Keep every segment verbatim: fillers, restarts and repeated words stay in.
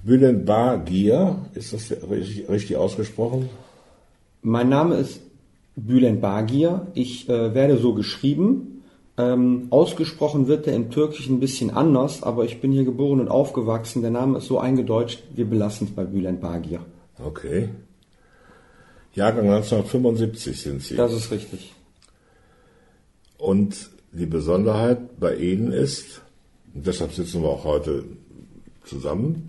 Bülent Bagir, ist das richtig, richtig ausgesprochen? Mein Name ist Bülent Bagir. Ich äh, werde so geschrieben. Ähm, ausgesprochen wird der im Türkischen ein bisschen anders, aber ich bin hier geboren und aufgewachsen. Der Name ist so eingedeutscht, wir belassen es bei Bülent Bagir. Okay. Jahrgang neunzehnhundertfünfundsiebzig sind Sie. Das ist richtig. Und die Besonderheit bei Ihnen ist, und deshalb sitzen wir auch heute zusammen,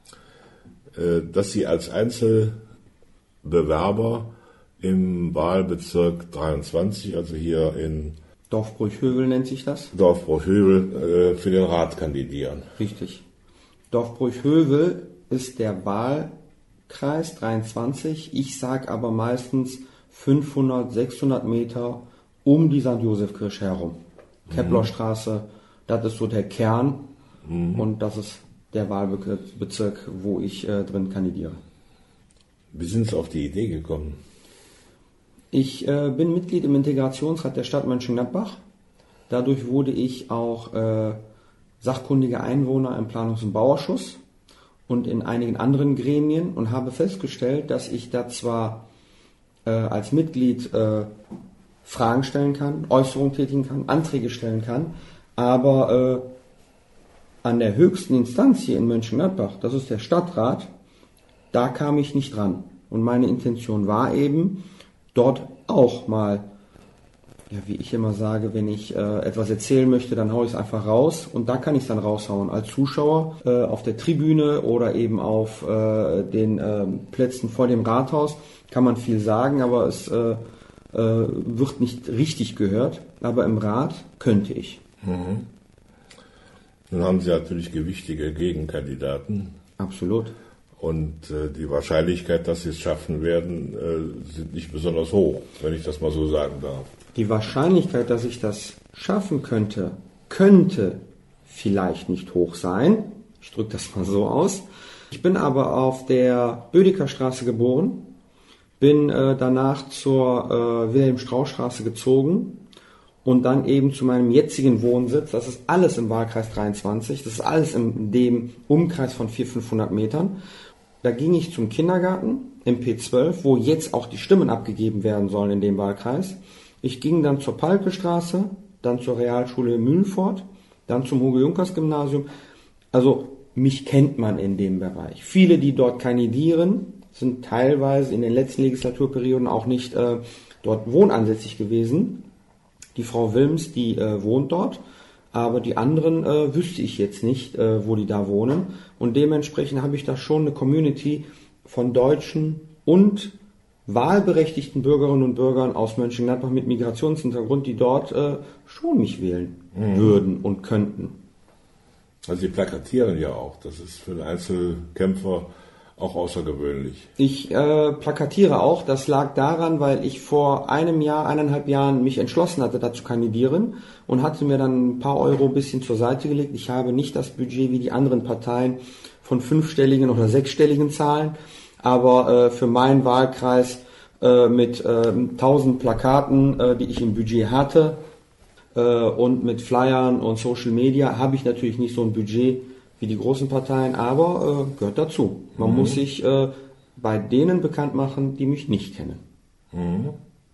dass Sie als Einzelbewerber im Wahlbezirk dreiundzwanzig, also hier in Dorfbruchhövel nennt sich das? Dorfbruchhövel, für den Rat kandidieren. Richtig. Dorfbruchhövel ist der Wahlkreis dreiundzwanzig. Ich sage aber meistens fünfhundert, sechshundert Meter um die Sankt Josef-Kirche herum. Mhm. Keplerstraße, das ist so der Kern, mhm. und das ist der Wahlbezirk, wo ich äh, drin kandidiere. Wie sind Sie auf die Idee gekommen? Ich äh, bin Mitglied im Integrationsrat der Stadt Mönchengladbach. Dadurch wurde ich auch äh, sachkundiger Einwohner im Planungs- und Bauausschuss und in einigen anderen Gremien und habe festgestellt, dass ich da zwar äh, als Mitglied äh, Fragen stellen kann, Äußerungen tätigen kann, Anträge stellen kann, aber äh, an der höchsten Instanz hier in Mönchengladbach, das ist der Stadtrat, da kam ich nicht ran. Und meine Intention war eben, dort auch mal, ja, wie ich immer sage, wenn ich äh, etwas erzählen möchte, dann haue ich es einfach raus und da kann ich es dann raushauen. Als Zuschauer äh, auf der Tribüne oder eben auf äh, den äh, Plätzen vor dem Rathaus kann man viel sagen, aber es äh, äh, wird nicht richtig gehört. Aber im Rat könnte ich. Mhm. Nun haben Sie natürlich gewichtige Gegenkandidaten. Absolut. Und äh, die Wahrscheinlichkeit, dass Sie es schaffen werden, äh, sind nicht besonders hoch, wenn ich das mal so sagen darf. Die Wahrscheinlichkeit, dass ich das schaffen könnte, könnte vielleicht nicht hoch sein. Ich drücke das mal so aus. Ich bin aber auf der Bödecker Straße geboren, bin äh, danach zur äh, Wilhelm-Strauß-Straße gezogen und dann eben zu meinem jetzigen Wohnsitz. Das ist alles im Wahlkreis dreiundzwanzig, das ist alles in dem Umkreis von vierhundert, fünfhundert Metern. Da ging ich zum Kindergarten im P zwölf, wo jetzt auch die Stimmen abgegeben werden sollen in dem Wahlkreis. Ich ging dann zur Palkestraße, dann zur Realschule Mühlenfort, dann zum Hugo-Junkers-Gymnasium. Also mich kennt man in dem Bereich. Viele, die dort kandidieren, sind teilweise in den letzten Legislaturperioden auch nicht äh, dort wohnansässig gewesen. Die Frau Wilms, die äh, wohnt dort, aber die anderen äh, wüsste ich jetzt nicht, äh, wo die da wohnen. Und dementsprechend habe ich da schon eine Community von Deutschen und wahlberechtigten Bürgerinnen und Bürgern aus Mönchengladbach mit Migrationshintergrund, die dort äh, schon mich wählen mhm. würden und könnten. Also Sie plakatieren ja auch. Das ist für einen Einzelkämpfer auch außergewöhnlich. Ich äh, plakatiere auch. Das lag daran, weil ich vor einem Jahr, eineinhalb Jahren mich entschlossen hatte, da zu kandidieren und hatte mir dann ein paar Euro ein bisschen zur Seite gelegt. Ich habe nicht das Budget wie die anderen Parteien von fünfstelligen oder sechsstelligen Zahlen, aber äh, für meinen Wahlkreis äh, mit äh, tausend Plakaten, äh, die ich im Budget hatte äh, und mit Flyern und Social Media habe ich natürlich nicht so ein Budget wie die großen Parteien, aber äh, gehört dazu. Man mhm. muss sich äh, bei denen bekannt machen, die mich nicht kennen. Mhm.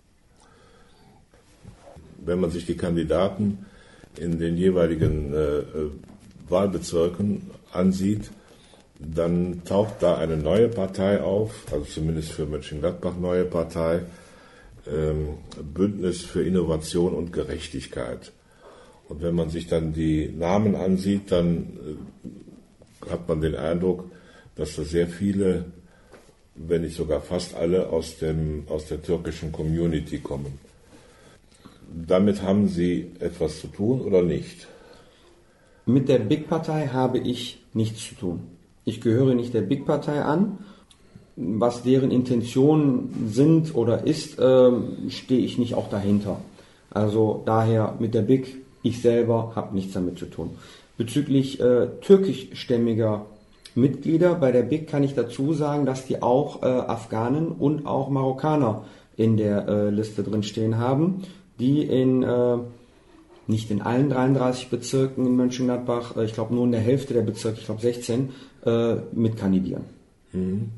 Wenn man sich die Kandidaten in den jeweiligen äh, Wahlbezirken ansieht, dann taucht da eine neue Partei auf, also zumindest für Mönchengladbach neue Partei, ähm, Bündnis für Innovation und Gerechtigkeit. Und wenn man sich dann die Namen ansieht, dann äh, hat man den Eindruck, dass da sehr viele, wenn nicht sogar fast alle, aus, dem, aus der türkischen Community kommen. Damit haben Sie etwas zu tun oder nicht? Mit der Big-Partei habe ich nichts zu tun. Ich gehöre nicht der Big-Partei an. Was deren Intentionen sind oder ist, äh, stehe ich nicht auch dahinter. Also daher mit der Big, ich selber habe nichts damit zu tun. Bezüglich äh, türkischstämmiger Mitglieder bei der Big kann ich dazu sagen, dass die auch äh, Afghanen und auch Marokkaner in der äh, Liste drin stehen haben, die in äh, nicht in allen dreiunddreißig Bezirken in Mönchengladbach, ich glaube nur in der Hälfte der Bezirke, ich glaube sechzehn, äh, mitkandidieren. Mhm.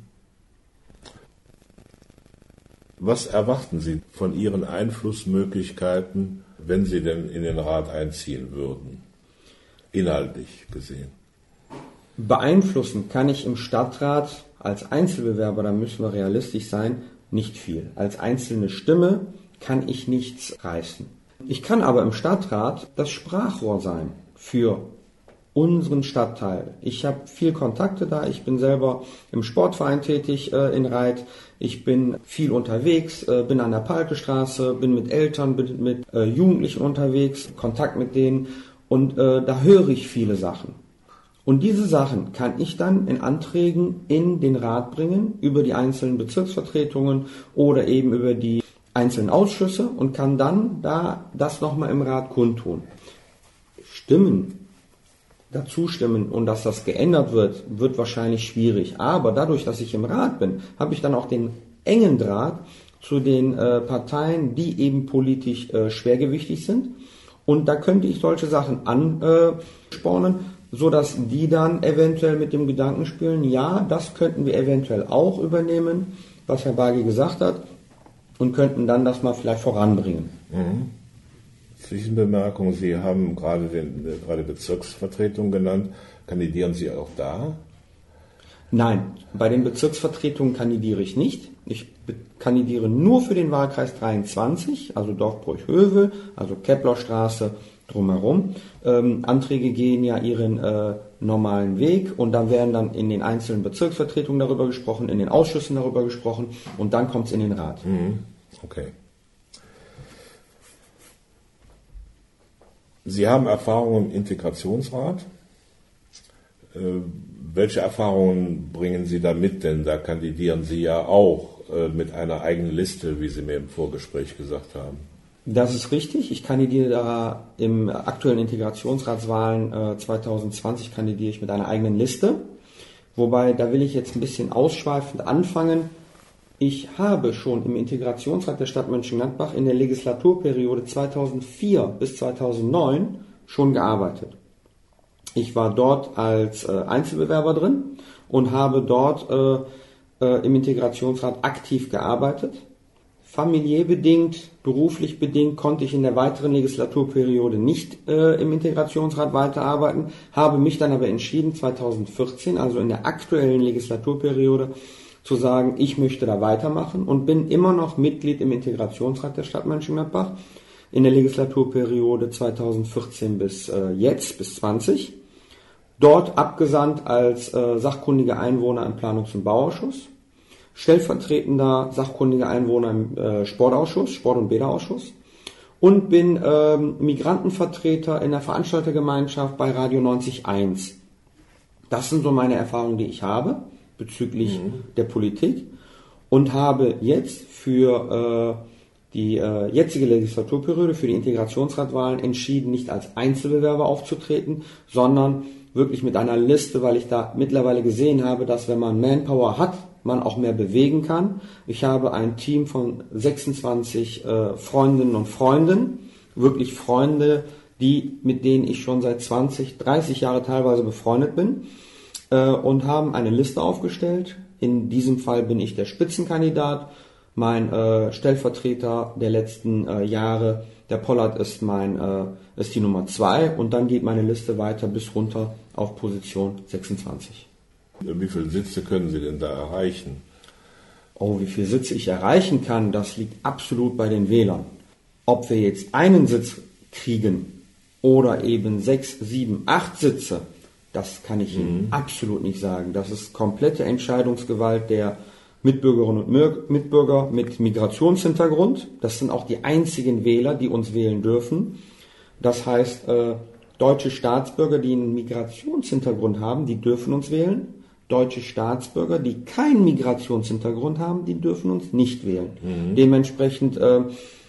Was erwarten Sie von Ihren Einflussmöglichkeiten, wenn Sie denn in den Rat einziehen würden, inhaltlich gesehen? Beeinflussen kann ich im Stadtrat als Einzelbewerber, da müssen wir realistisch sein, nicht viel. Als einzelne Stimme kann ich nichts reißen. Ich kann aber im Stadtrat das Sprachrohr sein für unseren Stadtteil. Ich habe viel Kontakte da, ich bin selber im Sportverein tätig äh, in Reit, ich bin viel unterwegs, äh, bin an der Palkestraße, bin mit Eltern, bin mit äh, Jugendlichen unterwegs, Kontakt mit denen und äh, da höre ich viele Sachen. Und diese Sachen kann ich dann in Anträgen in den Rat bringen, über die einzelnen Bezirksvertretungen oder eben über die einzelnen Ausschüsse und kann dann da das nochmal im Rat kundtun. Stimmen, dazu stimmen und dass das geändert wird, wird wahrscheinlich schwierig. Aber dadurch, dass ich im Rat bin, habe ich dann auch den engen Draht zu den äh, Parteien, die eben politisch äh, schwergewichtig sind. Und da könnte ich solche Sachen anspornen, so dass die dann eventuell mit dem Gedanken spielen, ja, das könnten wir eventuell auch übernehmen, was Herr Bagi gesagt hat, und könnten dann das mal vielleicht voranbringen. Mhm. Zwischenbemerkung, Sie haben gerade den, gerade Bezirksvertretung genannt. Kandidieren Sie auch da? Nein, bei den Bezirksvertretungen kandidiere ich nicht. Ich kandidiere nur für den Wahlkreis dreiundzwanzig, also Dorfbruch-Hövel, also Keplerstraße drumherum. Ähm, Anträge gehen ja ihren äh, normalen Weg und da werden dann in den einzelnen Bezirksvertretungen darüber gesprochen, in den Ausschüssen darüber gesprochen und dann kommt es in den Rat. Mhm. Okay. Sie haben Erfahrung im Integrationsrat. Äh, welche Erfahrungen bringen Sie da mit? Denn da kandidieren Sie ja auch äh, mit einer eigenen Liste, wie Sie mir im Vorgespräch gesagt haben. Das ist richtig. Ich kandidiere da im aktuellen Integrationsratswahlen äh, zwanzig zwanzig kandidiere ich mit einer eigenen Liste. Wobei, da will ich jetzt ein bisschen ausschweifend anfangen. Ich habe schon im Integrationsrat der Stadt Mönchengladbach in der Legislaturperiode zweitausendvier bis zweitausendneun schon gearbeitet. Ich war dort als äh, Einzelbewerber drin und habe dort äh, äh, im Integrationsrat aktiv gearbeitet. Familiär bedingt, beruflich bedingt konnte ich in der weiteren Legislaturperiode nicht äh, im Integrationsrat weiterarbeiten, habe mich dann aber entschieden, zweitausendvierzehn, also in der aktuellen Legislaturperiode, zu sagen, ich möchte da weitermachen und bin immer noch Mitglied im Integrationsrat der Stadt Mönchengladbach in der Legislaturperiode zweitausendvierzehn bis äh, jetzt, bis zwanzig. Dort abgesandt als äh, sachkundiger Einwohner im Planungs- und Bauausschuss, stellvertretender sachkundiger Einwohner im äh, Sportausschuss, Sport- und Bäderausschuss und bin ähm, Migrantenvertreter in der Veranstaltergemeinschaft bei Radio neunzig Komma eins. Das sind so meine Erfahrungen, die ich habe bezüglich mhm. der Politik und habe jetzt für äh, die äh, jetzige Legislaturperiode, für die Integrationsratwahlen entschieden, nicht als Einzelbewerber aufzutreten, sondern wirklich mit einer Liste, weil ich da mittlerweile gesehen habe, dass wenn man Manpower hat, man auch mehr bewegen kann. Ich habe ein Team von sechsundzwanzig äh, Freundinnen und Freunden, wirklich Freunde, die mit denen ich schon seit zwanzig, dreißig Jahre teilweise befreundet bin äh, und haben eine Liste aufgestellt. In diesem Fall bin ich der Spitzenkandidat. Mein äh, Stellvertreter der letzten äh, Jahre, der Pollard, ist mein äh, ist die Nummer zwei und dann geht meine Liste weiter bis runter auf Position sechsundzwanzig. Wie viele Sitze können Sie denn da erreichen? Oh, wie viele Sitze ich erreichen kann, das liegt absolut bei den Wählern. Ob wir jetzt einen Sitz kriegen oder eben sechs, sieben, acht Sitze, das kann ich mhm. Ihnen absolut nicht sagen. Das ist komplette Entscheidungsgewalt der Mitbürgerinnen und Mitbürger mit Migrationshintergrund. Das sind auch die einzigen Wähler, die uns wählen dürfen. Das heißt, äh, deutsche Staatsbürger, die einen Migrationshintergrund haben, die dürfen uns wählen. Deutsche Staatsbürger, die keinen Migrationshintergrund haben, die dürfen uns nicht wählen. Mhm. Dementsprechend äh,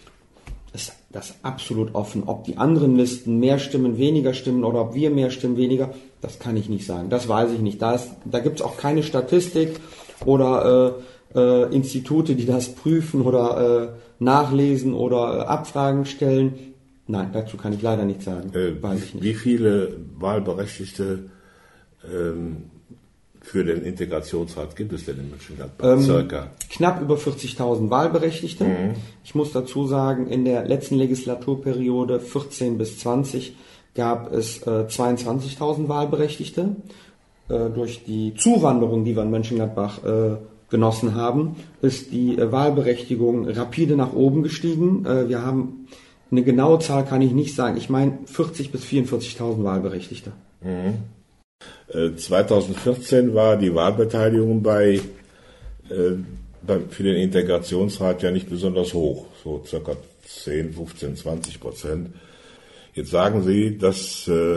ist das absolut offen. Ob die anderen Listen mehr Stimmen, weniger Stimmen oder ob wir mehr Stimmen, weniger, das kann ich nicht sagen. Das weiß ich nicht. Da, ist, da gibt es auch keine Statistik oder äh, äh, Institute, die das prüfen oder äh, nachlesen oder äh, Abfragen stellen. Nein, dazu kann ich leider nichts sagen. Äh, Weiß ich nicht. Wie viele Wahlberechtigte ähm, für den Integrationsrat gibt es denn in Mönchengladbach? Ähm, Circa. Knapp über vierzigtausend Wahlberechtigte. Mhm. Ich muss dazu sagen, in der letzten Legislaturperiode vierzehn bis zwanzig gab es äh, zweiundzwanzigtausend Wahlberechtigte. Äh, durch die Zuwanderung, die wir in Mönchengladbach äh, genossen haben, ist die äh, Wahlberechtigung rapide nach oben gestiegen. Äh, wir haben eine genaue Zahl kann ich nicht sagen. Ich meine vierzig bis vierundvierzigtausend Wahlberechtigte. Mhm. zweitausendvierzehn war die Wahlbeteiligung bei, äh, bei, für den Integrationsrat ja nicht besonders hoch, so circa zehn, fünfzehn, zwanzig Prozent. Jetzt sagen Sie, dass äh,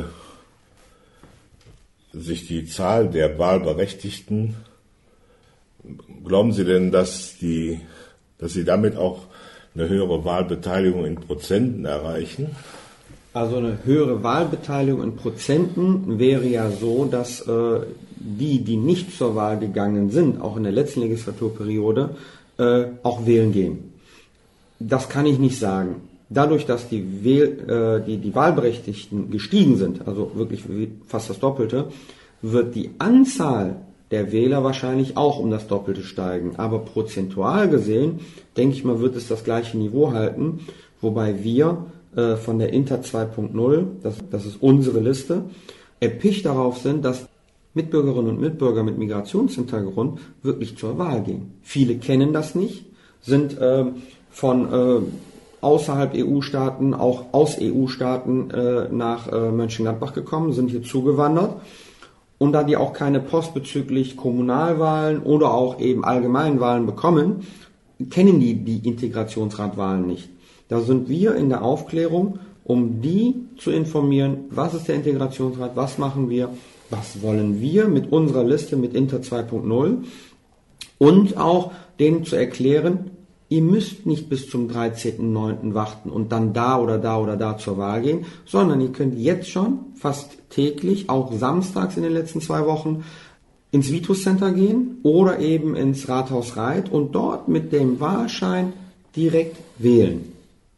sich die Zahl der Wahlberechtigten, glauben Sie denn, dass, die, dass Sie damit auch eine höhere Wahlbeteiligung in Prozenten erreichen? Also eine höhere Wahlbeteiligung in Prozenten wäre ja so, dass äh, die, die nicht zur Wahl gegangen sind, auch in der letzten Legislaturperiode, äh, auch wählen gehen. Das kann ich nicht sagen. Dadurch, dass die, Wähl, äh, die, die Wahlberechtigten gestiegen sind, also wirklich fast das Doppelte, wird die Anzahl der Wähler wahrscheinlich auch um das Doppelte steigen. Aber prozentual gesehen, denke ich mal, wird es das gleiche Niveau halten, wobei wir von der Inter zwei Punkt null, das, das ist unsere Liste, erpicht darauf sind, dass Mitbürgerinnen und Mitbürger mit Migrationshintergrund wirklich zur Wahl gehen. Viele kennen das nicht, sind äh, von äh, außerhalb E U-Staaten, auch aus E U-Staaten äh, nach äh, Mönchengladbach gekommen, sind hier zugewandert. Und da die auch keine Post bezüglich Kommunalwahlen oder auch eben allgemeinen Wahlen bekommen, kennen die die Integrationsratwahlen nicht. Da sind wir in der Aufklärung, um die zu informieren, was ist der Integrationsrat, was machen wir, was wollen wir mit unserer Liste mit Inter zwei Punkt null und auch denen zu erklären, ihr müsst nicht bis zum dreizehnten neunten warten und dann da oder da oder da zur Wahl gehen, sondern ihr könnt jetzt schon fast täglich, auch samstags in den letzten zwei Wochen, ins Vitus Center gehen oder eben ins Rathaus Reit und dort mit dem Wahlschein direkt wählen.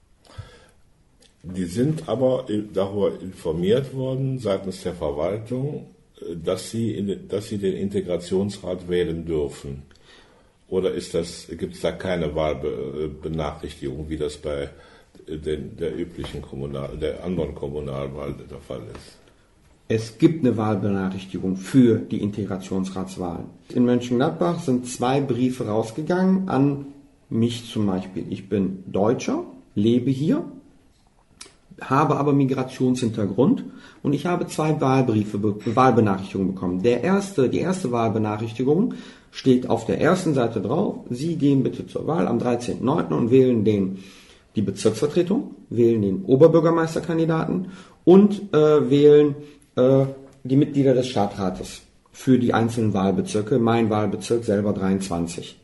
Die sind aber darüber informiert worden seitens der Verwaltung, dass sie, in, dass sie den Integrationsrat wählen dürfen. Oder ist das, gibt es da keine Wahlbenachrichtigung, wie das bei den, der üblichen Kommunal, der anderen Kommunalwahl der Fall ist? Es gibt eine Wahlbenachrichtigung für die Integrationsratswahlen. In Mönchengladbach sind zwei Briefe rausgegangen an mich zum Beispiel. Ich bin Deutscher, lebe hier, habe aber Migrationshintergrund und ich habe zwei Wahlbriefe, Wahlbenachrichtigungen bekommen. Der erste, die erste Wahlbenachrichtigung steht auf der ersten Seite drauf, Sie gehen bitte zur Wahl am dreizehnten neunten und wählen den, die Bezirksvertretung, wählen den Oberbürgermeisterkandidaten und äh, wählen äh, die Mitglieder des Stadtrates für die einzelnen Wahlbezirke, mein Wahlbezirk selber dreiundzwanzig.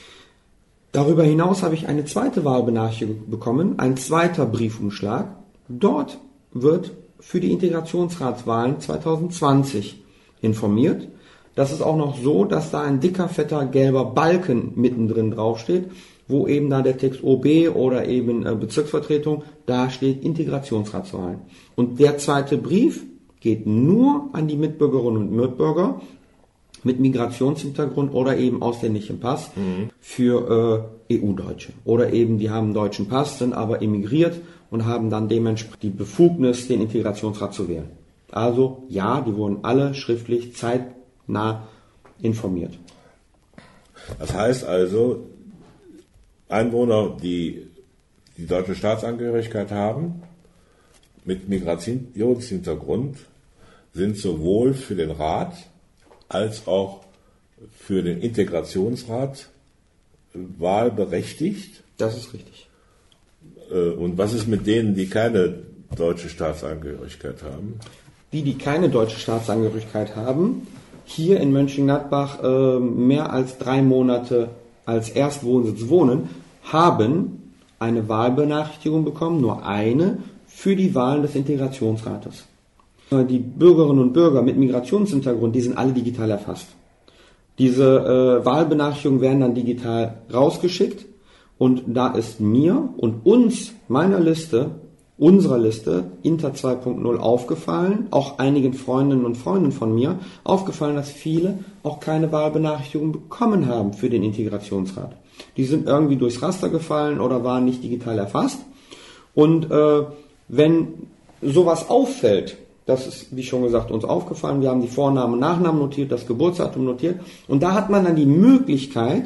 Darüber hinaus habe ich eine zweite Wahlbenachrichtigung bekommen, ein zweiter Briefumschlag. Dort wird für die Integrationsratswahlen zwanzig zwanzig informiert. Das ist auch noch so, dass da ein dicker, fetter, gelber Balken mittendrin draufsteht, wo eben da der Text O B oder eben äh, Bezirksvertretung, da steht Integrationsratswahlen. Und der zweite Brief geht nur an die Mitbürgerinnen und Mitbürger mit Migrationshintergrund oder eben ausländichem Pass mhm. für äh, E U-Deutsche. Oder eben, die haben einen deutschen Pass, sind aber emigriert und haben dann dementsprechend die Befugnis, den Integrationsrat zu wählen. Also ja, die wurden alle schriftlich zeitnah informiert. Das heißt also, Einwohner, die die deutsche Staatsangehörigkeit haben, mit Migrationshintergrund, sind sowohl für den Rat als auch für den Integrationsrat wahlberechtigt. Das ist richtig. Und was ist mit denen, die keine deutsche Staatsangehörigkeit haben? Die, die keine deutsche Staatsangehörigkeit haben, hier in Mönchengladbach äh, mehr als drei Monate als Erstwohnsitz wohnen, haben eine Wahlbenachrichtigung bekommen, nur eine, für die Wahlen des Integrationsrates. Die Bürgerinnen und Bürger mit Migrationshintergrund, die sind alle digital erfasst. Diese äh, Wahlbenachrichtigungen werden dann digital rausgeschickt und da ist mir und uns, meiner Liste, unserer Liste Inter zwei Punkt null aufgefallen, auch einigen Freundinnen und Freunden von mir aufgefallen, dass viele auch keine Wahlbenachrichtigung bekommen haben für den Integrationsrat. Die sind irgendwie durchs Raster gefallen oder waren nicht digital erfasst. Und äh, wenn sowas auffällt, das ist, wie schon gesagt, uns aufgefallen, wir haben die Vornamen und Nachnamen notiert, das Geburtsdatum notiert, und da hat man dann die Möglichkeit,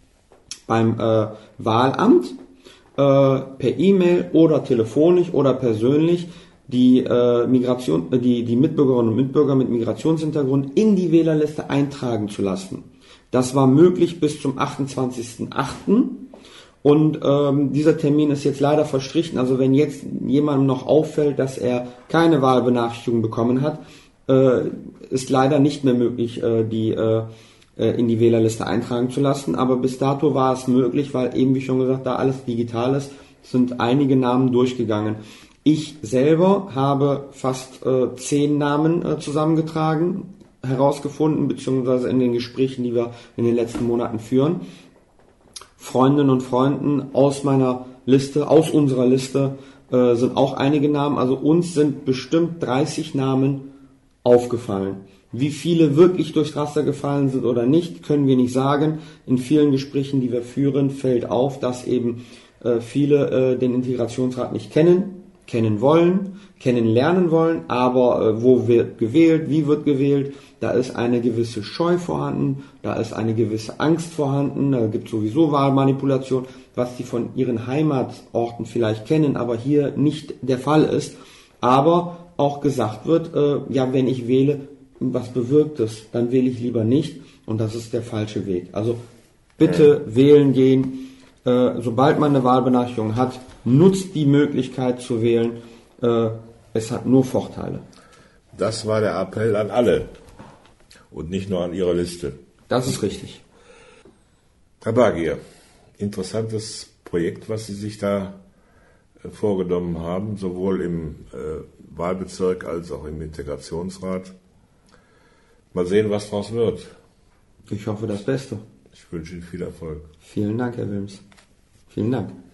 beim äh, Wahlamt äh, per E-Mail oder telefonisch oder persönlich die äh, Migration, äh, die, die Mitbürgerinnen und Mitbürger mit Migrationshintergrund in die Wählerliste eintragen zu lassen. Das war möglich bis zum achtundzwanzigsten achten Und ähm, dieser Termin ist jetzt leider verstrichen. Also wenn jetzt jemandem noch auffällt, dass er keine Wahlbenachrichtigung bekommen hat, äh, ist leider nicht mehr möglich, äh, die äh, in die Wählerliste eintragen zu lassen. Aber bis dato war es möglich, weil eben, wie schon gesagt, da alles digital ist, sind einige Namen durchgegangen. Ich selber habe fast äh, zehn Namen äh, zusammengetragen, herausgefunden, beziehungsweise in den Gesprächen, die wir in den letzten Monaten führen. Freundinnen und Freunden aus meiner Liste, aus unserer Liste äh, sind auch einige Namen. Also uns sind bestimmt dreißig Namen aufgefallen. Wie viele wirklich durchs Raster gefallen sind oder nicht, können wir nicht sagen. In vielen Gesprächen, die wir führen, fällt auf, dass eben äh, viele äh, den Integrationsrat nicht kennen, kennen wollen, kennenlernen wollen, aber äh, wo wird gewählt, wie wird gewählt, da ist eine gewisse Scheu vorhanden, da ist eine gewisse Angst vorhanden, da gibt es sowieso Wahlmanipulation, was die von ihren Heimatorten vielleicht kennen, aber hier nicht der Fall ist. Aber auch gesagt wird, äh, ja, wenn ich wähle, was bewirkt es, dann wähle ich lieber nicht, und das ist der falsche Weg. Also bitte ja. wählen gehen, äh, sobald man eine Wahlbenachrichtigung hat, nutzt die Möglichkeit zu wählen, äh, es hat nur Vorteile. Das war der Appell an alle und nicht nur an Ihre Liste. Das ist richtig. Herr Bagier, interessantes Projekt, was Sie sich da äh, vorgenommen haben, sowohl im äh, Wahlbezirk als auch im Integrationsrat. Mal sehen, was daraus wird. Ich hoffe das Beste. Ich wünsche Ihnen viel Erfolg. Vielen Dank, Herr Wilms. Vielen Dank.